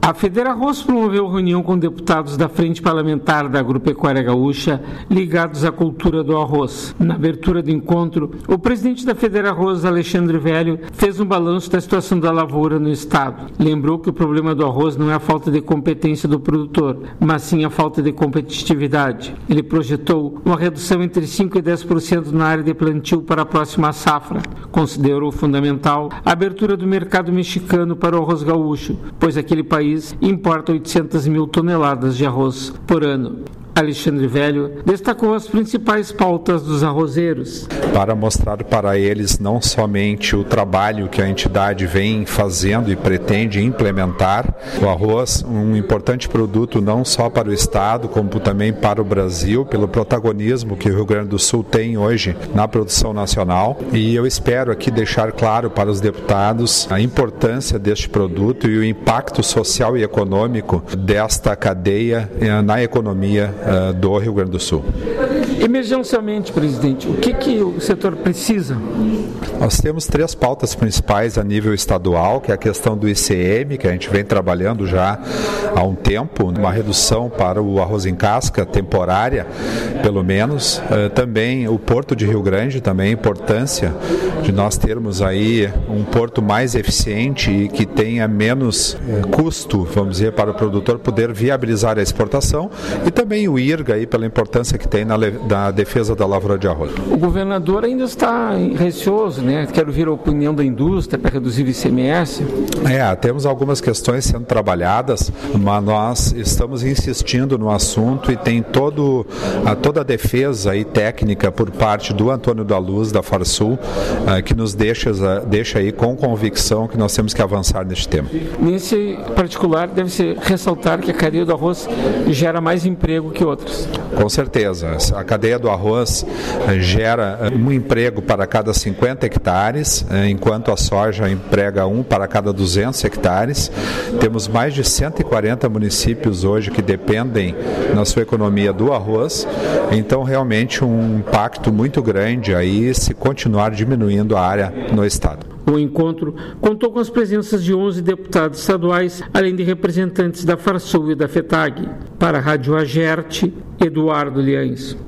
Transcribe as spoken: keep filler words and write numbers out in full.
A Federarroz promoveu reunião com deputados da Frente Parlamentar da Agropecuária Gaúcha ligados à cultura do arroz. Na abertura do encontro, o presidente da Federarroz, Alexandre Velho, fez um balanço da situação da lavoura no estado. Lembrou que o problema do arroz não é a falta de competência do produtor, mas sim a falta de competitividade. Ele projetou uma redução entre cinco e dez por cento na área de plantio para a próxima safra. Considerou fundamental a abertura do mercado mexicano para o arroz gaúcho, pois aquele país importa oitocentas mil toneladas de arroz por ano. Alexandre Velho destacou as principais pautas dos arrozeiros. Para mostrar para eles não somente o trabalho que a entidade vem fazendo e pretende implementar, o arroz, um importante produto não só para o estado, como também para o Brasil, pelo protagonismo que o Rio Grande do Sul tem hoje na produção nacional. E eu espero aqui deixar claro para os deputados a importância deste produto e o impacto social e econômico desta cadeia na economia do Rio Grande do Sul. Emergencialmente, presidente, o que, que o setor precisa? Nós temos três pautas principais a nível estadual, que é a questão do I C M, que a gente vem trabalhando já há um tempo, uma redução para o arroz em casca temporária, pelo menos. Também o Porto de Rio Grande, também a importância de nós termos aí um porto mais eficiente e que tenha menos custo, vamos dizer, para o produtor poder viabilizar a exportação, e também o I R G A aí, pela importância que tem na, na defesa da lavoura de arroz. O governador ainda está receoso, né? Quero ouvir a opinião da indústria para reduzir o I C M S. É, temos algumas questões sendo trabalhadas, mas nós estamos insistindo no assunto e tem todo, a, toda a defesa aí técnica por parte do Antônio da Luz, da Farsul, uh, que nos deixa, uh, deixa aí com convicção que nós temos que avançar neste tema. Nesse particular, deve-se ressaltar que a cadeia do arroz gera mais emprego que outras. Com certeza. A cadeia do arroz gera um emprego para cada cinquenta hectares, enquanto a soja emprega um para cada duzentos hectares. Temos mais de cento e quarenta municípios hoje que dependem na sua economia do arroz, então realmente um impacto muito grande aí se continuar diminuindo a área no estado. O encontro contou com as presenças de onze deputados estaduais, além de representantes da Farsul e da FETAG. Para a Rádio Agerte, Eduardo Liães.